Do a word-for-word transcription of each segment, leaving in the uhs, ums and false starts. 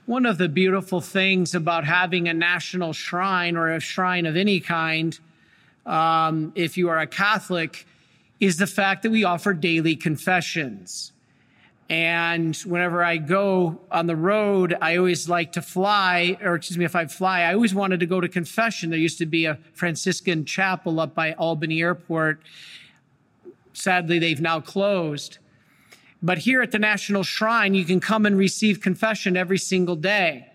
One of the beautiful things about having a national shrine or a shrine of any kind, um, if you are a Catholic, is the fact that we offer daily confessions. And whenever I go on the road, I always like to fly, or excuse me, if I fly, I always wanted to go to confession. There used to be a Franciscan chapel up by Albany Airport. Sadly, they've now closed. But here at the National Shrine, you can come and receive confession every single day.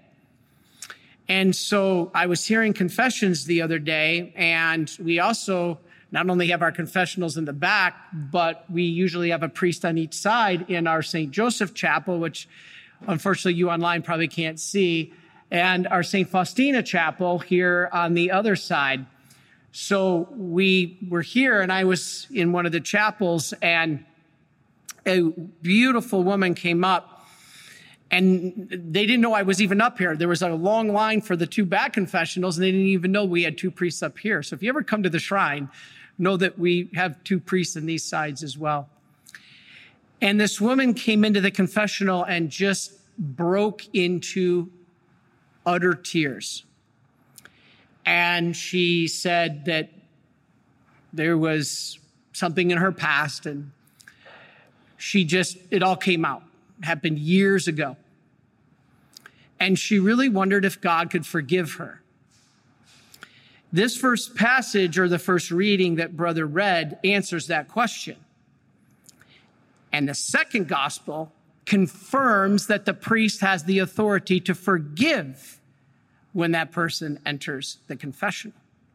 And so I was hearing confessions the other day, and we also not only have our confessionals in the back, but we usually have a priest on each side in our Saint Joseph Chapel, which unfortunately you online probably can't see, and our Saint Faustina Chapel here on the other side. So we were here, and I was in one of the chapels, and a beautiful woman came up, and they didn't know I was even up here. There was a long line for the two back confessionals, and they didn't even know we had two priests up here. So if you ever come to the shrine, know that we have two priests on these sides as well. And this woman came into the confessional and just broke into utter tears. And she said that there was something in her past, and she just, it all came out. It happened years ago. And she really wondered if God could forgive her. This first passage, or the first reading that Brother read, answers that question. And the second gospel confirms that the priest has the authority to forgive when that person enters the confessional.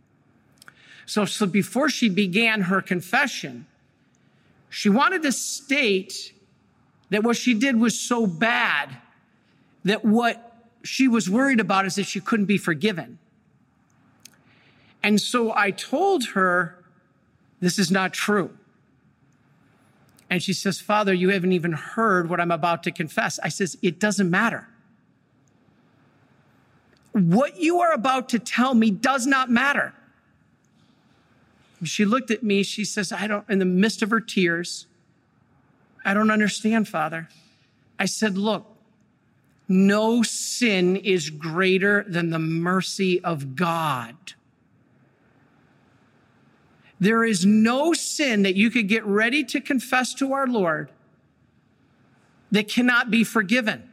So, so before she began her confession, she wanted to state that what she did was so bad that what she was worried about is that she couldn't be forgiven. And so I told her, this is not true. And she says, Father, you haven't even heard what I'm about to confess. I says, it doesn't matter. What you are about to tell me does not matter. She looked at me, she says, I don't, in the midst of her tears, I don't understand, Father. I said, look, no sin is greater than the mercy of God. There is no sin that you could get ready to confess to our Lord that cannot be forgiven.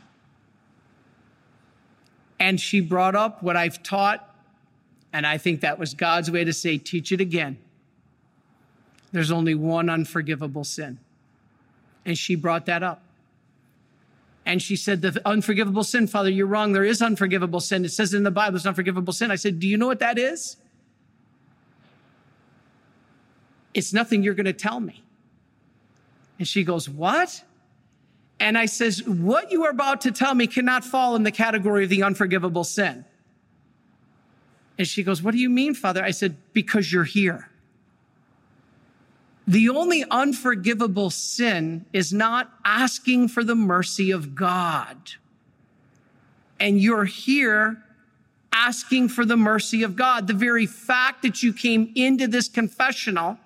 And she brought up what I've taught, and I think that was God's way to say, teach it again. There's only one unforgivable sin. And she brought that up. And she said, the unforgivable sin, Father, you're wrong. There is unforgivable sin. It says in the Bible, it's unforgivable sin. I said, do you know what that is? It's nothing you're going to tell me. And she goes, what? And I says, what you are about to tell me cannot fall in the category of the unforgivable sin. And she goes, what do you mean, Father? I said, because you're here. The only unforgivable sin is not asking for the mercy of God. And you're here asking for the mercy of God. The very fact that you came into this confessional,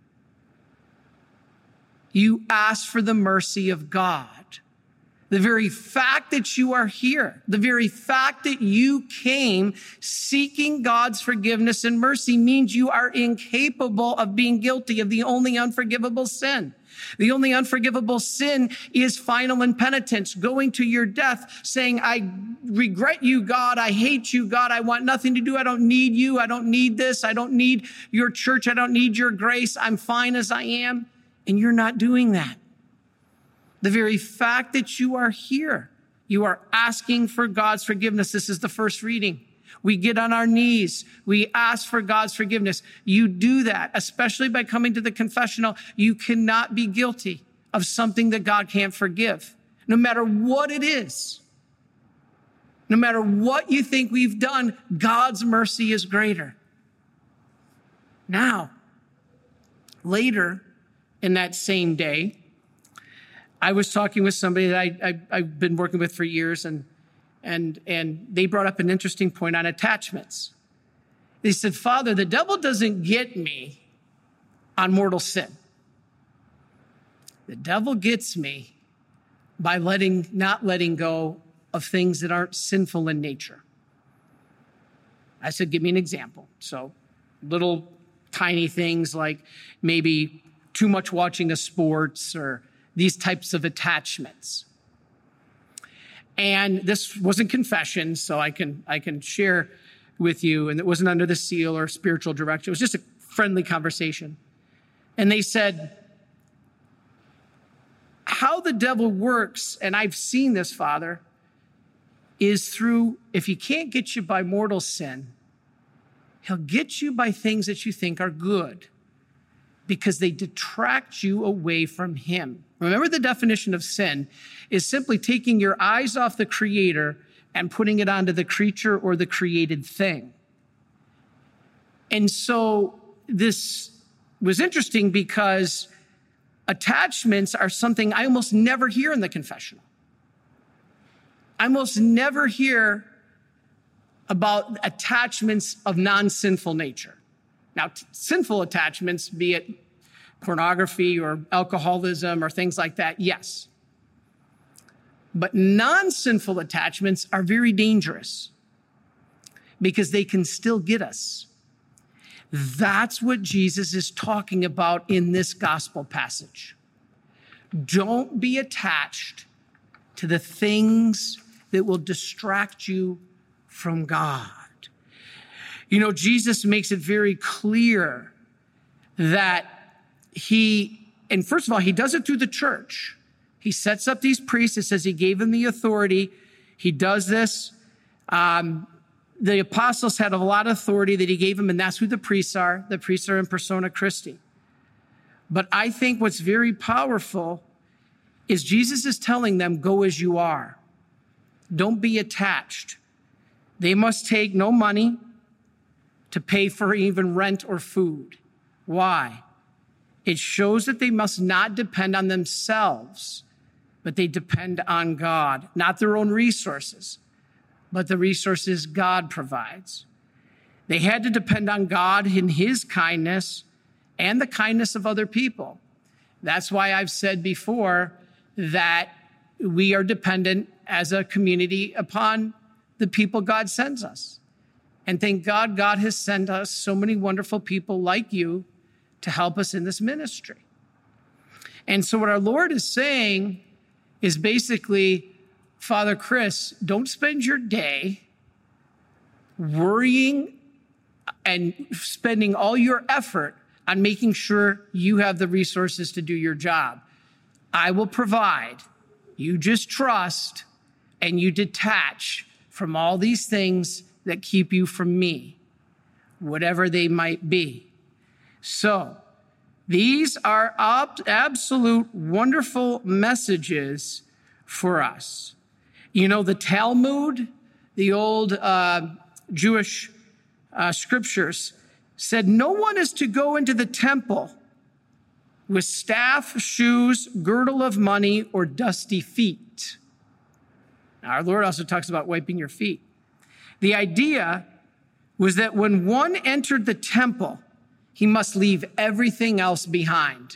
you asked for the mercy of God. The very fact that you are here, the very fact that you came seeking God's forgiveness and mercy means you are incapable of being guilty of the only unforgivable sin. The only unforgivable sin is final impenitence, going to your death, saying, I regret you, God. I hate you, God. I want nothing to do. I don't need you. I don't need this. I don't need your church. I don't need your grace. I'm fine as I am. And you're not doing that. The very fact that you are here, you are asking for God's forgiveness. This is the first reading. We get on our knees. We ask for God's forgiveness. You do that, especially by coming to the confessional. You cannot be guilty of something that God can't forgive, no matter what it is. No matter what you think we've done, God's mercy is greater. Now, later in that same day, I was talking with somebody that I, I, I've been working with for years, and, and, and they brought up an interesting point on attachments. They said, Father, the devil doesn't get me on mortal sin. The devil gets me by letting, not letting go of things that aren't sinful in nature. I said, give me an example. So little tiny things like maybe too much watching of sports or these types of attachments. And this wasn't confession, so I can I can share with you, and it wasn't under the seal or spiritual direction. It was just a friendly conversation. And they said, how the devil works, and I've seen this, Father, is through, if he can't get you by mortal sin, he'll get you by things that you think are good because they detract you away from him. Remember, the definition of sin is simply taking your eyes off the Creator and putting it onto the creature or the created thing. And so this was interesting because attachments are something I almost never hear in the confessional. I almost never hear about attachments of non-sinful nature. Now, t- sinful attachments, be it pornography or alcoholism or things like that, yes. But non-sinful attachments are very dangerous because they can still get us. That's what Jesus is talking about in this gospel passage. Don't be attached to the things that will distract you from God. You know, Jesus makes it very clear that he, and first of all, he does it through the church. He sets up these priests. It says he gave them the authority. He does this. Um, the apostles had a lot of authority that he gave them, and that's who the priests are. The priests are in persona Christi. But I think what's very powerful is Jesus is telling them, go as you are. Don't be attached. They must take no money to pay for even rent or food. Why? It shows that they must not depend on themselves, but they depend on God, not their own resources, but the resources God provides. They had to depend on God in his kindness and the kindness of other people. That's why I've said before that we are dependent as a community upon the people God sends us. And thank God, God has sent us so many wonderful people like you to help us in this ministry. And so what our Lord is saying is basically, Father Chris, don't spend your day worrying and spending all your effort on making sure you have the resources to do your job. I will provide. You just trust and you detach from all these things that keep you from me, whatever they might be. So these are ob- absolute wonderful messages for us. You know, the Talmud, the old uh, Jewish uh, scriptures said, no one is to go into the temple with staff, shoes, girdle of money, or dusty feet. Now, our Lord also talks about wiping your feet. The idea was that when one entered the temple, he must leave everything else behind.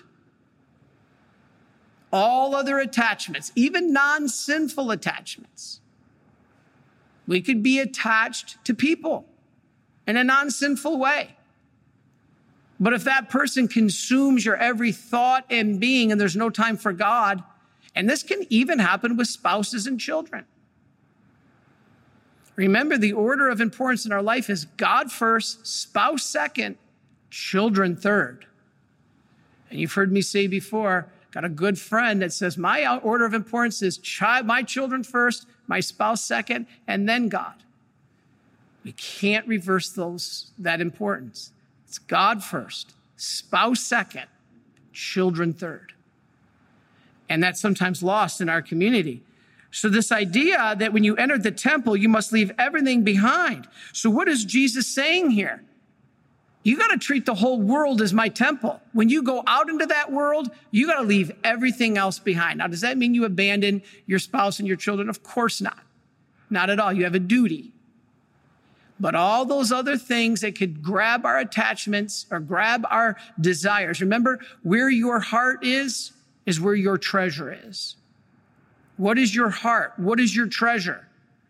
All other attachments, even non-sinful attachments. We could be attached to people in a non-sinful way. But if that person consumes your every thought and being and there's no time for God, and this can even happen with spouses and children. Remember, the order of importance in our life is God first, spouse second, children third. And you've heard me say before, got a good friend that says my order of importance is child, my children first, my spouse second, and then God. We can't reverse those that importance. It's God first, spouse second, children third. And that's sometimes lost in our community. So this idea that when you enter the temple, you must leave everything behind. So what is Jesus saying here? You got to treat the whole world as my temple. When you go out into that world, you got to leave everything else behind. Now, does that mean you abandon your spouse and your children? Of course not. Not at all. You have a duty. But all those other things that could grab our attachments or grab our desires. Remember, where your heart is, is where your treasure is. What is your heart? What is your treasure?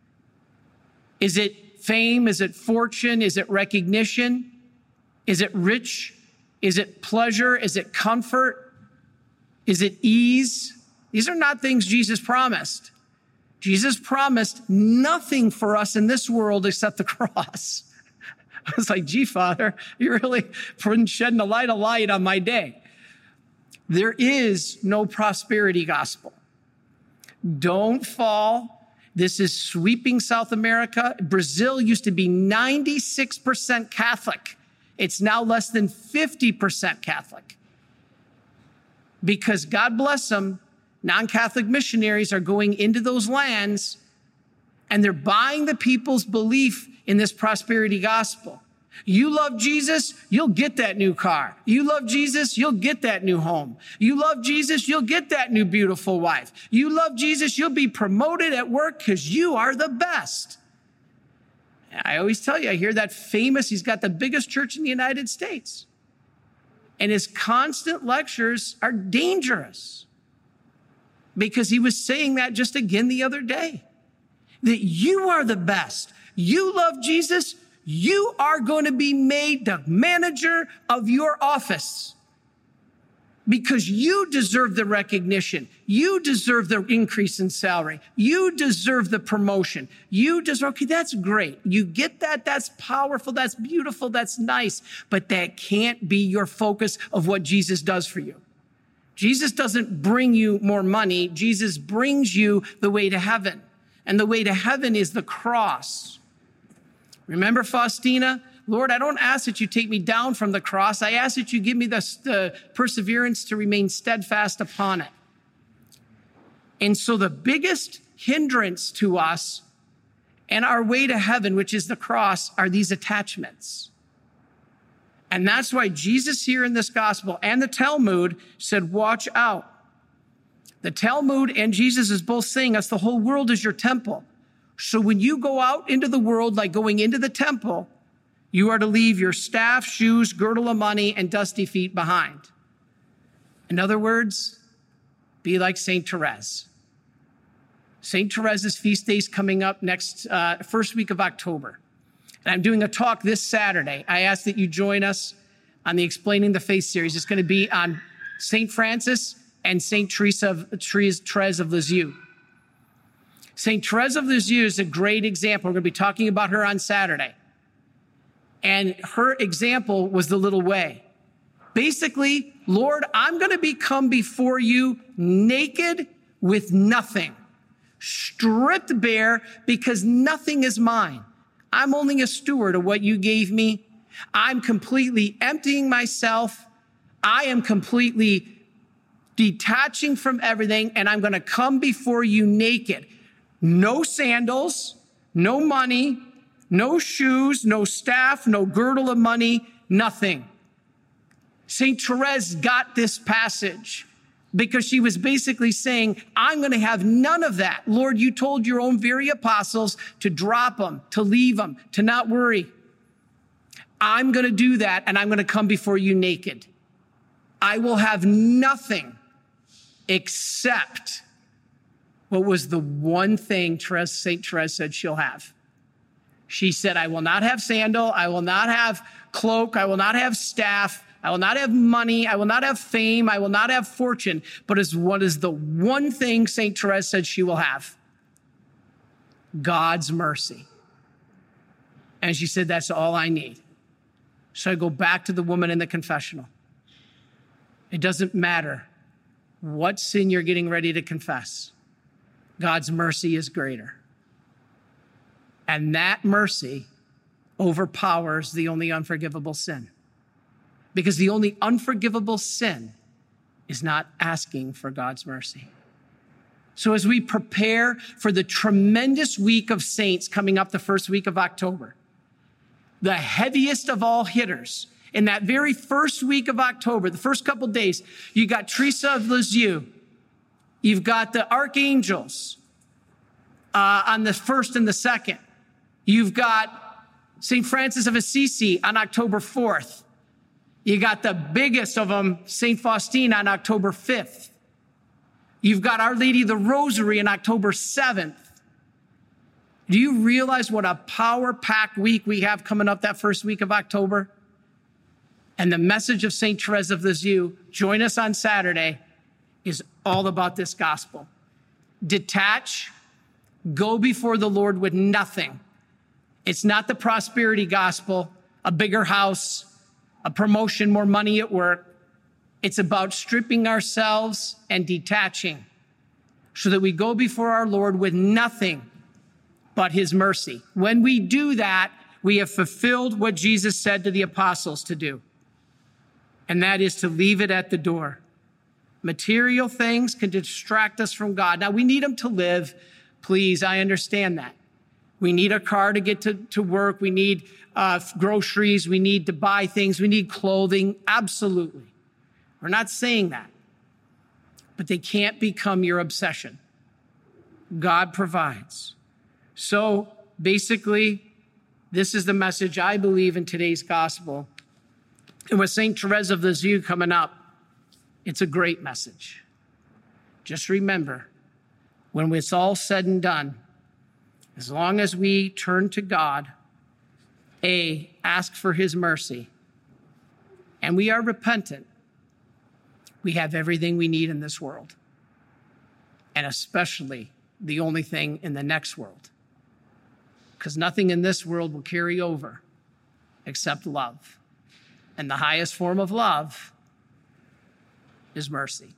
Is it fame? Is it fortune? Is it recognition? Is it rich? Is it pleasure? Is it comfort? Is it ease? These are not things Jesus promised. Jesus promised nothing for us in this world except the cross. I was like, gee, Father, you're really shedding a light of light on my day. There is no prosperity gospel. Don't fall. This is sweeping South America. Brazil used to be ninety-six percent Catholic. It's now less than fifty percent Catholic. Because God bless them, non-Catholic missionaries are going into those lands and they're buying the people's belief in this prosperity gospel. You love Jesus, you'll get that new car. You love Jesus, you'll get that new home. You love Jesus, you'll get that new beautiful wife. You love Jesus, you'll be promoted at work because you are the best. I always tell you, I hear that famous, he's got the biggest church in the United States. And his constant lectures are dangerous because he was saying that just again the other day, that you are the best. You love Jesus, you are going to be made the manager of your office because you deserve the recognition. You deserve the increase in salary. You deserve the promotion. You deserve, okay, that's great. You get that. That's powerful. That's beautiful. That's nice. But that can't be your focus of what Jesus does for you. Jesus doesn't bring you more money. Jesus brings you the way to heaven. And the way to heaven is the cross. Remember Faustina? Lord, I don't ask that you take me down from the cross. I ask that you give me the, the perseverance to remain steadfast upon it. And so the biggest hindrance to us and our way to heaven, which is the cross, are these attachments. And that's why Jesus here in this gospel and the Talmud said, watch out. The Talmud and Jesus is both saying us the whole world is your temple. So when you go out into the world, like going into the temple, you are to leave your staff, shoes, girdle of money, and dusty feet behind. In other words, be like Saint Therese. Saint Therese's feast day is coming up next, uh, first week of October. And I'm doing a talk this Saturday. I ask that you join us on the Explaining the Faith series. It's going to be on Saint Francis and Saint Teresa of, Therese of Lisieux. Saint Therese of Lisieux is a great example. We're going to be talking about her on Saturday. And her example was the little way. Basically, Lord, I'm going to become before you naked with nothing, stripped bare because nothing is mine. I'm only a steward of what you gave me. I'm completely emptying myself. I am completely detaching from everything, and I'm going to come before you naked. No sandals, no money, no shoes, no staff, no girdle of money, nothing. Saint Therese got this passage because she was basically saying, I'm going to have none of that. Lord, you told your own very apostles to drop them, to leave them, to not worry. I'm going to do that, and I'm going to come before you naked. I will have nothing except what was the one thing Therese, Saint Therese said she'll have. She said, I will not have sandal. I will not have cloak. I will not have staff. I will not have money. I will not have fame. I will not have fortune. But is what is the one thing Saint Therese said she will have? God's mercy. And she said, that's all I need. So I go back to the woman in the confessional. It doesn't matter what sin you're getting ready to confess. God's mercy is greater. And that mercy overpowers the only unforgivable sin. Because the only unforgivable sin is not asking for God's mercy. So as we prepare for the tremendous week of saints coming up the first week of October, the heaviest of all hitters, in that very first week of October, the first couple days, you got Teresa of Lisieux. You've got the archangels uh, on the first and the second. You've got Saint Francis of Assisi on October fourth. You got the biggest of them, Saint Faustina, on October fifth. You've got Our Lady of the Rosary on October seventh. Do you realize what a power-packed week we have coming up that first week of October? And the message of Saint Therese of Lisieux, join us on Saturday, is all about this gospel. Detach, go before the Lord with nothing. It's not the prosperity gospel, a bigger house, a promotion, more money at work. It's about stripping ourselves and detaching so that we go before our Lord with nothing but his mercy. When we do that, we have fulfilled what Jesus said to the apostles to do, and that is to leave it at the door. Material things can distract us from God. Now, we need them to live. Please, I understand that. We need a car to get to, to work. We need uh, groceries. We need to buy things. We need clothing. Absolutely. We're not saying that. But they can't become your obsession. God provides. So basically, this is the message I believe in today's gospel. And with Saint Therese of Lisieux coming up, it's a great message. Just remember, when it's all said and done, as long as we turn to God, A, ask for his mercy, and we are repentant, we have everything we need in this world, and especially the only thing in the next world, because nothing in this world will carry over except love. And the highest form of love is mercy.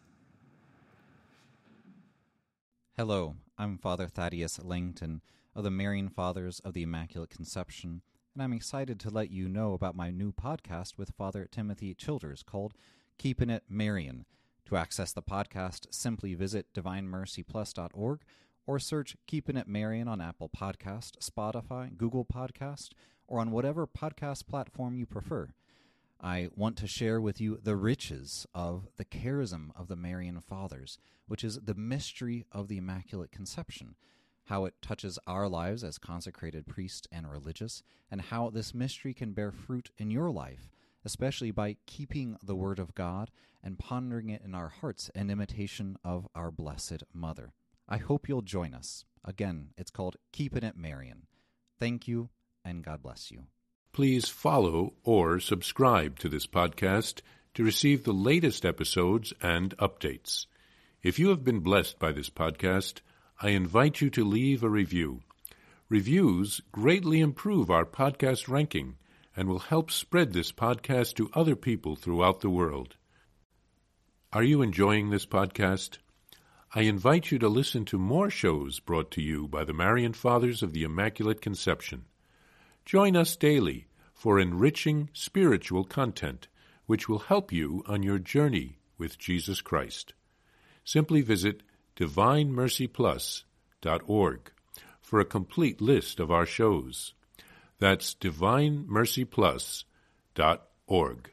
Hello, I'm Father Thaddeus Langton of the Marian Fathers of the Immaculate Conception, and I'm excited to let you know about my new podcast with Father Timothy Childers called Keeping It Marian. To access the podcast, simply visit divine mercy plus dot org or search Keeping It Marian on Apple Podcast, Spotify, Google Podcast, or on whatever podcast platform you prefer. I want to share with you the riches of the charism of the Marian Fathers, which is the mystery of the Immaculate Conception, how it touches our lives as consecrated priests and religious, and how this mystery can bear fruit in your life, especially by keeping the Word of God and pondering it in our hearts in imitation of our Blessed Mother. I hope you'll join us. Again, it's called Keeping It Marian. Thank you, and God bless you. Please follow or subscribe to this podcast to receive the latest episodes and updates. If you have been blessed by this podcast, I invite you to leave a review. Reviews greatly improve our podcast ranking and will help spread this podcast to other people throughout the world. Are you enjoying this podcast? I invite you to listen to more shows brought to you by the Marian Fathers of the Immaculate Conception. Join us daily for enriching spiritual content, which will help you on your journey with Jesus Christ. Simply visit divine mercy plus dot org for a complete list of our shows. That's divine mercy plus dot org.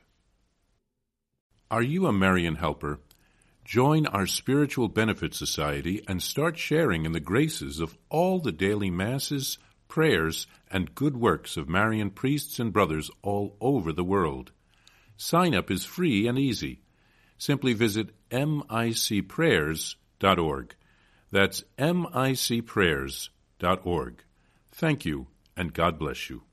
Are you a Marian helper? Join our Spiritual Benefit Society and start sharing in the graces of all the daily masses, prayers, and good works of Marian priests and brothers all over the world. Sign up is free and easy. Simply visit m i c prayers dot org. That's m i c prayers dot org. Thank you, and God bless you.